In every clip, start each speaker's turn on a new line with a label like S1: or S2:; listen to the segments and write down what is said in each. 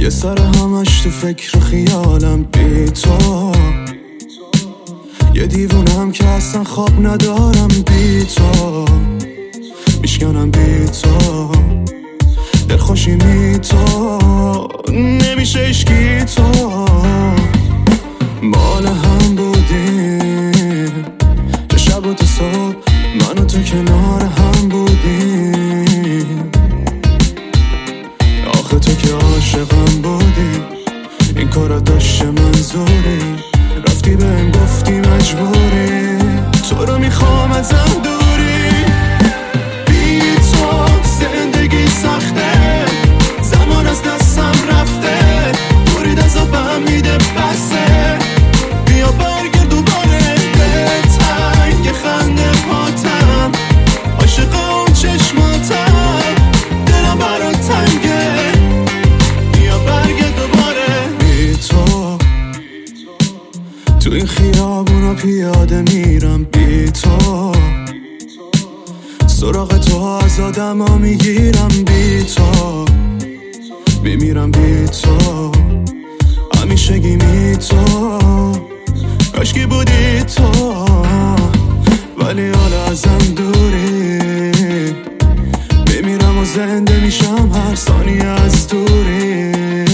S1: یه سر همش تو فکر و خیالم بی تو، یه دیوونم که اصلا خواب ندارم بی تو، میشکنم بی تو، دلخوشی می تو، نمیشه اشکی تو. مال هم بودیم چه شب و تو صبح، من و تو کنار هم بودیم. آخه تو که عاشقم بودی، این کارا داشته منظوری، رفتی بهم گفتی مجبوری، تو رو میخوام ازم دوری. بی تو زندگی سخته، زمان از دستم رفته، برید از آبم میده بسه، بیا برگرد دوباره به تنگ خنده پاتم، عاشق اون چشماتم، دلم برات تنگه، بیا برگرد دوباره. بی تو این خیابونا پیاده میرم بی تو، سراغ تو از آدم ها میگیرم بی تو، میمیرم بی تو، همیشگی می تو، کاشکی بودی تو، ولی حالا ازم دوری، میمیرم و زنده میشم هر ثانیه از دوری.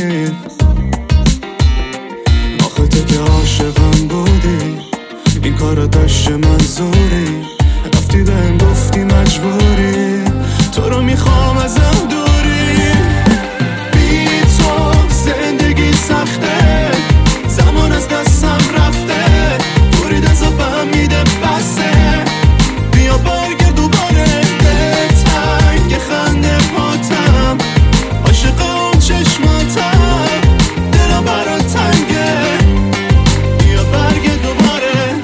S1: آخه تو که عاشقم بودی، این کارا داشته منظوری، رفتی بهم گفتی مجبوری، تو رو میخوام ازم دوری. بی تو زندگی سخته، زمان از دستم رفته، برید از آبم میده بسه، بیا برگرد دوباره به تنگ خنده پاتم، عاشق اون چشماتم، دلم برات تنگه، بیا برگرد دوباره.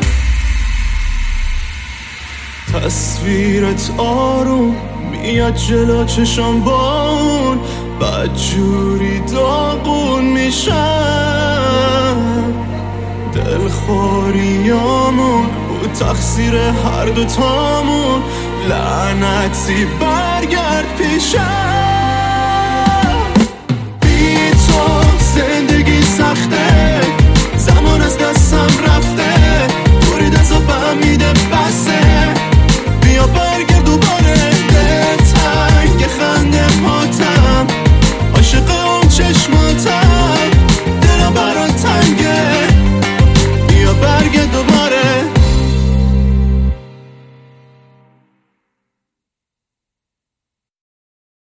S1: تصویرت آروم میاد جلو چشم بون، بدجوری داغون میشم، دلخوریامون بود تقصیر هر دوتامون، لعنتی برگرد پیشم.